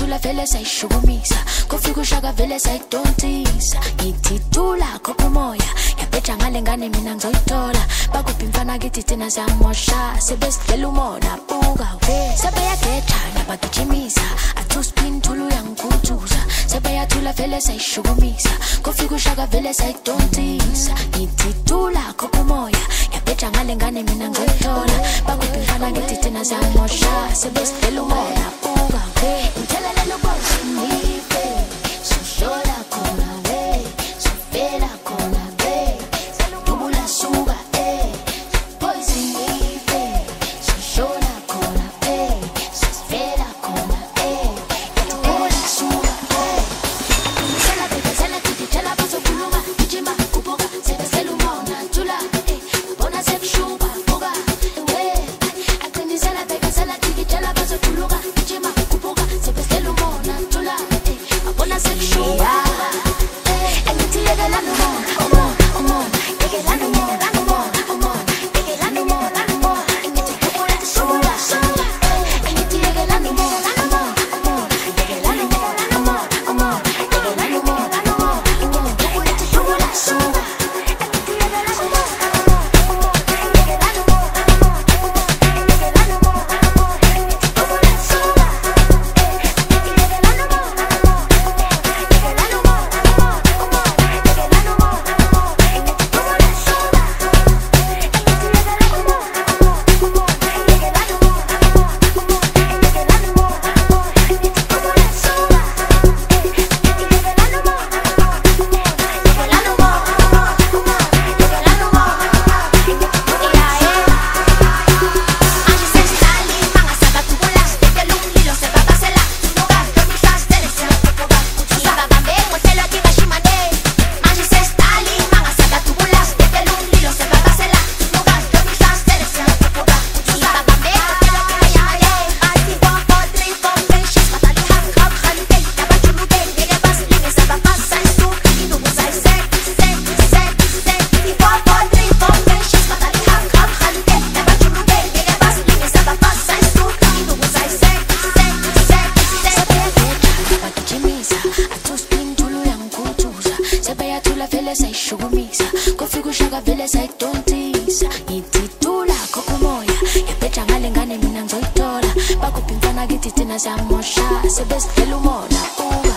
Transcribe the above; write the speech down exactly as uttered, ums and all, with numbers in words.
thula vele sayishukumisa kufika ushaka vele sayidontisa ngithi thula khopha umoya yaphetha ngale ngane mina ngizoyithola bakuphi mfana kithi thina samosha sebesidlela umona buka we sebeyagetha nabagijimisa athu spin thulu yangikhuthuza sebeyathula vele sayishukumisa kufika ushaka vele sayidontisa ngithi thula khopha umoya yaphetha ngale ngane mina ngizoyithola bakuphi mfana kithi thina samosha sebesidlela umona buka we uthelele ubonke nife sushola khona we sufela khona we selubula suka eh poison nife sushola khona we sufela khona eh selubula suka eh sela bebe sela titi tela bazo kuluma kijima kuboka sebe selumona tula eh bona sekushuka buka we akini sela bebe sela titi tela bazo kuluma kijima kuboka sebe selumona tula eh bona sekushuka eh angithi yekela no more no more yekela no more no more no more yekela no more no more angithi kubula suka eh angithi yekela no more no more no more yekela no more no more no more yekela no more no more no more kubula kubula suka angithi yekela no more no more yekela no more no more yekela no more no more kubula suka eh angithi yekela no more no more yekela no more no more yekela no more no more yekela no more no more kubula suka angithi kubula suka eh angithi yekela no more no more no more yekela no more no more no more yekela no more no more no more sebeyathula vele sayishukumisa kufika ushaka vele sayidontisa ngithi thula khopha umoya yaphetha ngale ngane mina ngizoyithola bakuphi mfana kithi thina samosha sebesidlela umona